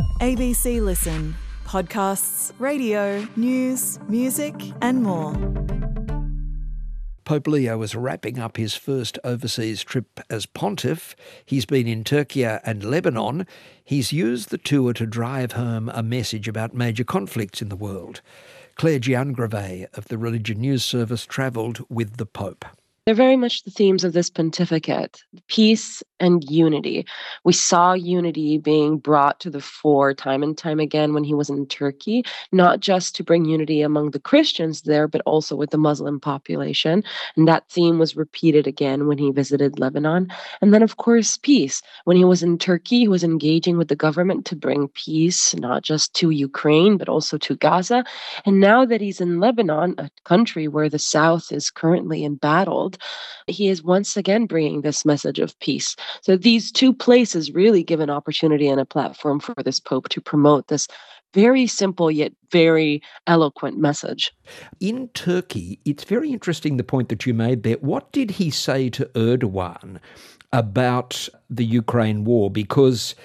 ABC Listen. Podcasts, radio, news, music and more. Pope Leo is wrapping up his first overseas trip as pontiff. He's been in Turkey and Lebanon. He's used the tour to drive home a message about major conflicts in the world. Claire Giangrave of the Religion News Service travelled with the Pope. They're very much the themes of this pontificate, peace and unity. We saw unity being brought to the fore time and time again when he was in Turkey, not just to bring unity among the Christians there, but also with the Muslim population. And that theme was repeated again when he visited Lebanon. And then, of course, peace. When he was in Turkey, he was engaging with the government to bring peace, not just to Ukraine, but also to Gaza. And now that he's in Lebanon, a country where the South is currently embattled, he is once again bringing this message of peace. So these two places really give an opportunity and a platform for this Pope to promote this very simple yet very eloquent message. In Turkey, it's very interesting the point that you made there. What did he say to Erdogan about the Ukraine war? Because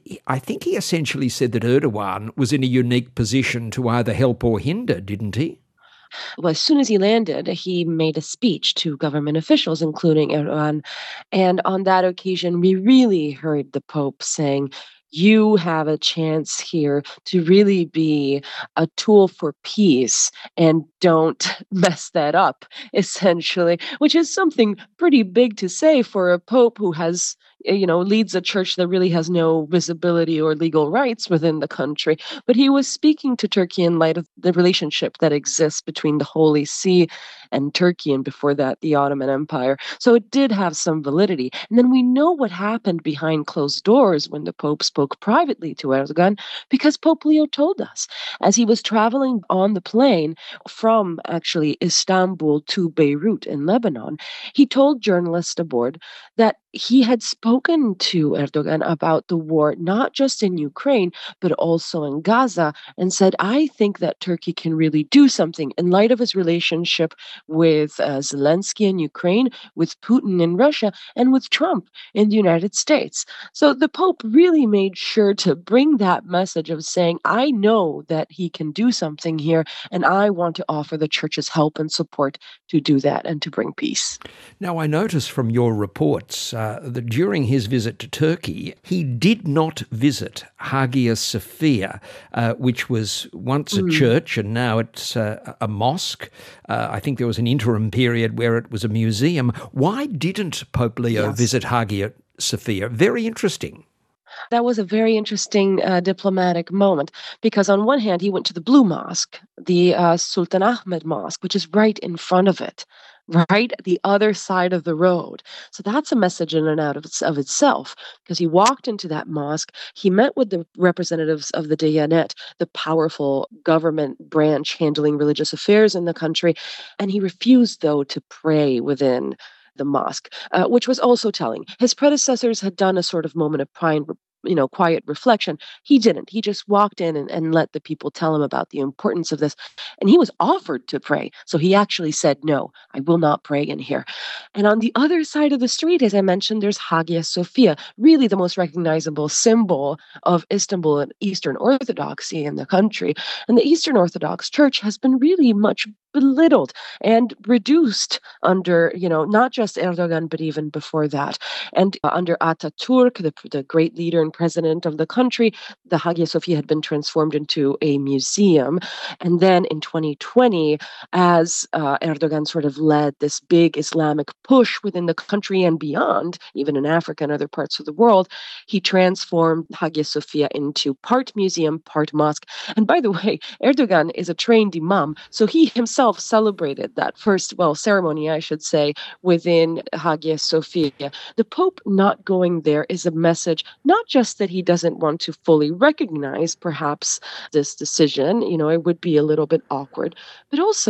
I think he essentially said that Erdogan was in a unique position to either help or hinder, didn't he? Well, as soon as he landed, he made a speech to government officials, including Erdogan. And on that occasion, we really heard the Pope saying, you have a chance here to really be a tool for peace and don't mess that up, essentially, which is something pretty big to say for a Pope who has, leads a church that really has no visibility or legal rights within the country. But he was speaking to Turkey in light of the relationship that exists between the Holy See and Turkey, and before that, the Ottoman Empire. So it did have some validity. And then we know what happened behind closed doors when the Pope spoke privately to Erdogan, because Pope Leo told us as he was traveling on the plane from actually Istanbul to Beirut in Lebanon, he told journalists aboard that he had spoken to Erdogan about the war, not just in Ukraine, but also in Gaza, and said, I think that Turkey can really do something in light of his relationship with Zelensky in Ukraine, with Putin in Russia, and with Trump in the United States. So the Pope really made sure to bring that message of saying, I know that he can do something here, and I want to offer the church's help and support to do that and to bring peace. Now, I notice from your reports that during his visit to Turkey, he did not visit Hagia Sophia, which was once a church and now it's a mosque. I think there was an interim period where it was a museum. Why didn't Pope Leo visit Hagia Sophia? Very interesting. That was a very interesting diplomatic moment, because on one hand, he went to the Blue Mosque, the Sultan Ahmed Mosque, which is right in front of it, right at the other side of the road. So that's a message in and out of itself, because he walked into that mosque, he met with the representatives of the Diyanet, the powerful government branch handling religious affairs in the country, and he refused, though, to pray within the mosque, which was also telling. His predecessors had done a sort of moment of quiet reflection. He didn't. He just walked in and let the people tell him about the importance of this. And he was offered to pray. So he actually said, no, I will not pray in here. And on the other side of the street, as I mentioned, there's Hagia Sophia, really the most recognizable symbol of Istanbul and Eastern Orthodoxy in the country. And the Eastern Orthodox Church has been really much belittled and reduced under, not just Erdogan, but even before that. And under Ataturk, the great leader and president of the country, the Hagia Sophia had been transformed into a museum. And then in 2020, as Erdogan sort of led this big Islamic push within the country and beyond, even in Africa and other parts of the world, he transformed Hagia Sophia into part museum, part mosque. And by the way, Erdogan is a trained imam, so he himself celebrated that first, ceremony, I should say, within Hagia Sophia. The Pope not going there is a message, not just that he doesn't want to fully recognize perhaps this decision, it would be a little bit awkward, but also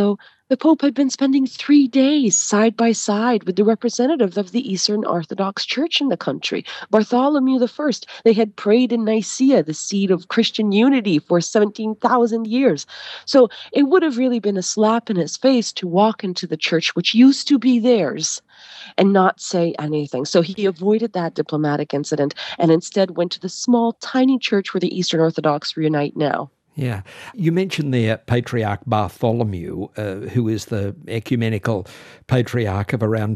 The Pope had been spending 3 days side by side with the representative of the Eastern Orthodox Church in the country, Bartholomew I. They had prayed in Nicaea, the seat of Christian unity, for 17,000 years. So it would have really been a slap in his face to walk into the church, which used to be theirs, and not say anything. So he avoided that diplomatic incident and instead went to the small, tiny church where the Eastern Orthodox reunite now. Yeah. You mentioned there Patriarch Bartholomew, who is the ecumenical patriarch of around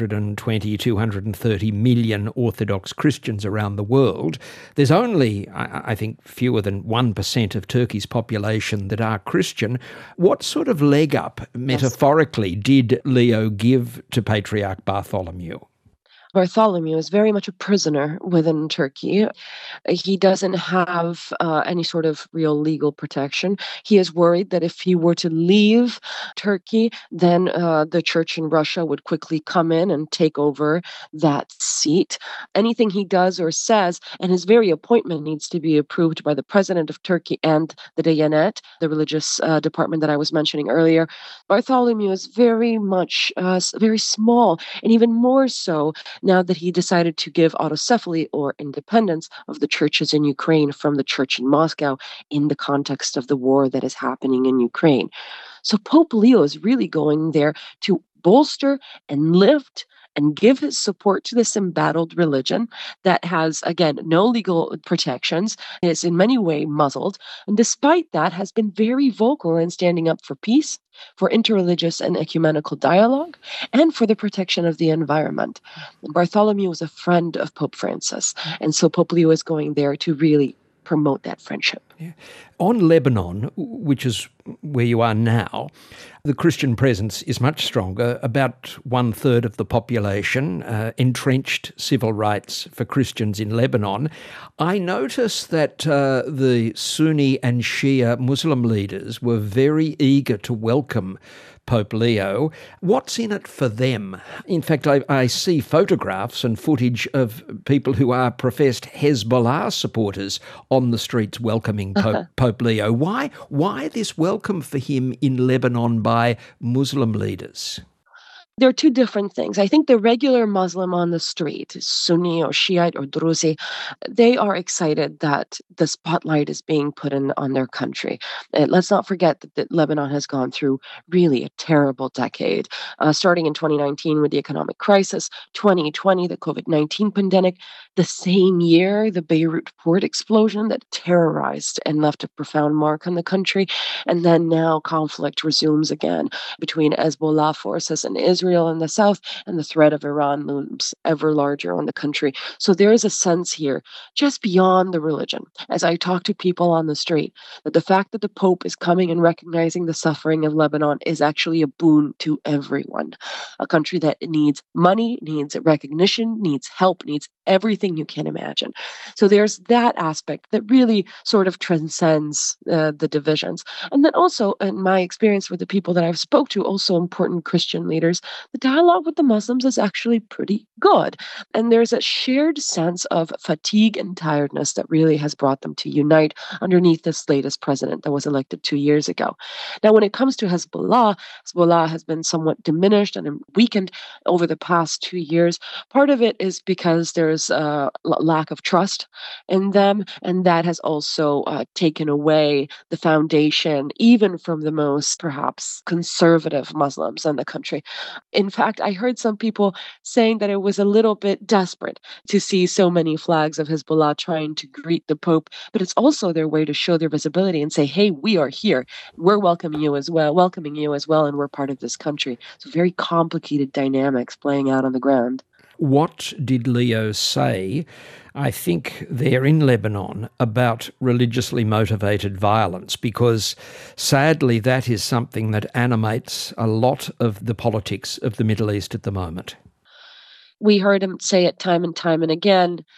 220, 230 million Orthodox Christians around the world. There's only, I think, fewer than 1% of Turkey's population that are Christian. What sort of leg up, metaphorically, did Leo give to Patriarch Bartholomew? Bartholomew is very much a prisoner within Turkey. He doesn't have any sort of real legal protection. He is worried that if he were to leave Turkey, then the church in Russia would quickly come in and take over that seat. Anything he does or says, and his very appointment needs to be approved by the president of Turkey and the Diyanet, the religious department that I was mentioning earlier. Bartholomew is very much very small, and even more so now that he decided to give autocephaly, or independence, of the churches in Ukraine from the church in Moscow in the context of the war that is happening in Ukraine. So Pope Leo is really going there to bolster and lift and give his support to this embattled religion that has, again, no legal protections, is in many ways muzzled, and despite that has been very vocal in standing up for peace, for interreligious and ecumenical dialogue, and for the protection of the environment. Bartholomew was a friend of Pope Francis, and so Pope Leo is going there to really promote that friendship. Yeah. On Lebanon, which is where you are now, the Christian presence is much stronger. About 1/3 of the population, entrenched civil rights for Christians in Lebanon. I noticed that the Sunni and Shia Muslim leaders were very eager to welcome Pope Leo. What's in it for them? In fact, I see photographs and footage of people who are professed Hezbollah supporters on the streets welcoming Pope Leo. Why this welcome for him in Lebanon by Muslim leaders? There are two different things. I think the regular Muslim on the street, Sunni or Shiite or Druzi, they are excited that the spotlight is being put on their country. Let's not forget that Lebanon has gone through really a terrible decade, starting in 2019 with the economic crisis, 2020, the COVID-19 pandemic, the same year, the Beirut port explosion that terrorized and left a profound mark on the country, and then now conflict resumes again between Hezbollah forces and Israel in the south, and the threat of Iran looms ever larger on the country. So there is a sense here, just beyond the religion, as I talk to people on the street, that the fact that the Pope is coming and recognizing the suffering of Lebanon is actually a boon to everyone. A country that needs money, needs recognition, needs help, needs everything you can imagine. So there's that aspect that really sort of transcends the divisions. And then also, in my experience with the people that I've spoke to, also important Christian leaders, the dialogue with the Muslims is actually pretty good. And there's a shared sense of fatigue and tiredness that really has brought them to unite underneath this latest president that was elected 2 years ago. Now, when it comes to Hezbollah, Hezbollah has been somewhat diminished and weakened over the past 2 years. Part of it is because there's a lack of trust in them, and that has also taken away the foundation, even from the most, perhaps, conservative Muslims in the country. In fact, I heard some people saying that it was a little bit desperate to see so many flags of Hezbollah trying to greet the Pope, but it's also their way to show their visibility and say, hey, we are here. We're welcoming you as well, and we're part of this country. So very complicated dynamics playing out on the ground. What did Leo say, I think, there in Lebanon about religiously motivated violence? Because sadly, that is something that animates a lot of the politics of the Middle East at the moment. We heard him say it time and time and again.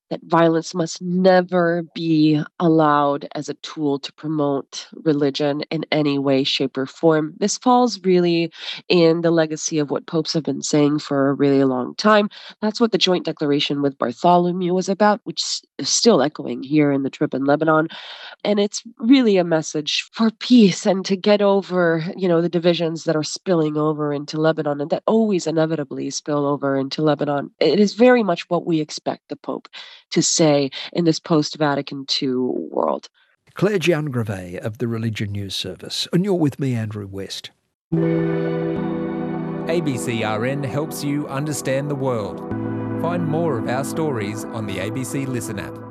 that violence must never be allowed as a tool to promote religion in any way, shape, or form. This falls really in the legacy of what popes have been saying for a really long time. That's what the joint declaration with Bartholomew was about, which is still echoing here in the trip in Lebanon. And it's really a message for peace and to get over, the divisions that are spilling over into Lebanon and that always inevitably spill over into Lebanon. It is very much what we expect the Pope to say in this post-Vatican II world. Claire Giangrave of the Religion News Service. And you're with me, Andrew West. ABCRN helps you understand the world. Find more of our stories on the ABC Listen app.